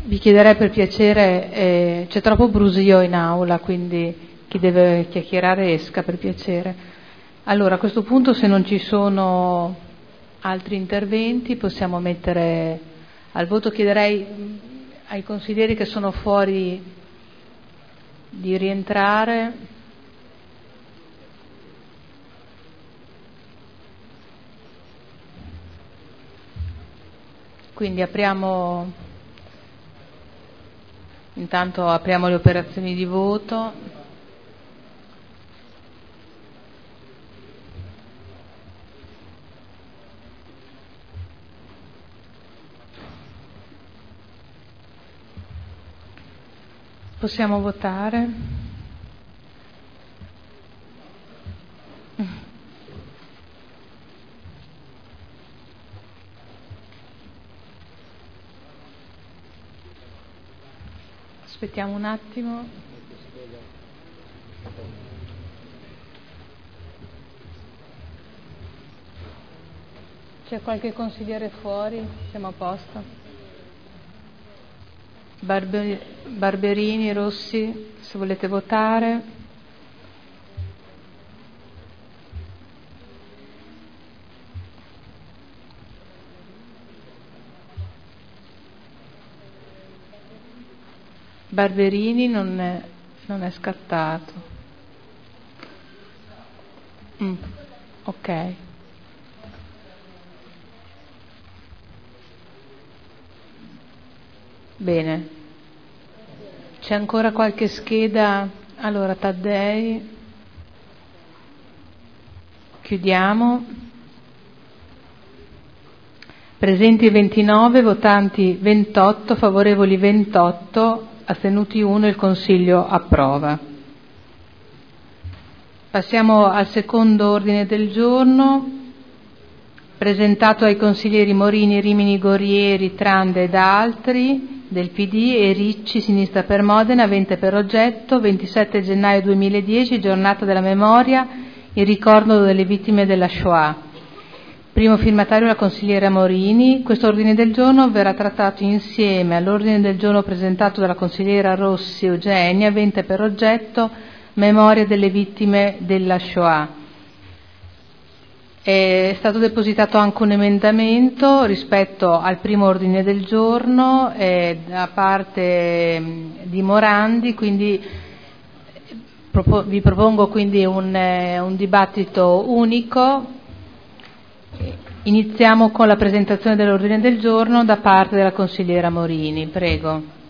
Vi chiederei per piacere, c'è troppo brusio in aula, quindi chi deve chiacchierare esca per piacere. Allora, a questo punto, se non ci sono altri interventi, possiamo mettere al voto. Chiederei ai consiglieri che sono fuori di rientrare. Quindi intanto apriamo le operazioni di voto. Possiamo votare? Aspettiamo un attimo. C'è qualche consigliere fuori? Siamo a posto? Barberini, Rossi, se volete votare. Barberini non è scattato. Ok. Bene. C'è ancora qualche scheda? Allora, Taddei. Chiudiamo. Presenti 29, votanti 28, favorevoli 28, astenuti 1, il Consiglio approva. Passiamo al secondo ordine del giorno, presentato ai consiglieri Morini, Rimini, Gorieri, Trande ed altri del PD e Ricci, Sinistra per Modena, avente per oggetto 27 gennaio 2010, giornata della memoria, in ricordo delle vittime della Shoah. Primo firmatario la consigliera Morini. Questo ordine del giorno verrà trattato insieme all'ordine del giorno presentato dalla consigliera Rossi Eugenia, avente per oggetto memoria delle vittime della Shoah. È stato depositato anche un emendamento rispetto al primo ordine del giorno da parte di Morandi, quindi vi propongo quindi un dibattito unico. Iniziamo con la presentazione dell'ordine del giorno da parte della consigliera Morini. Prego.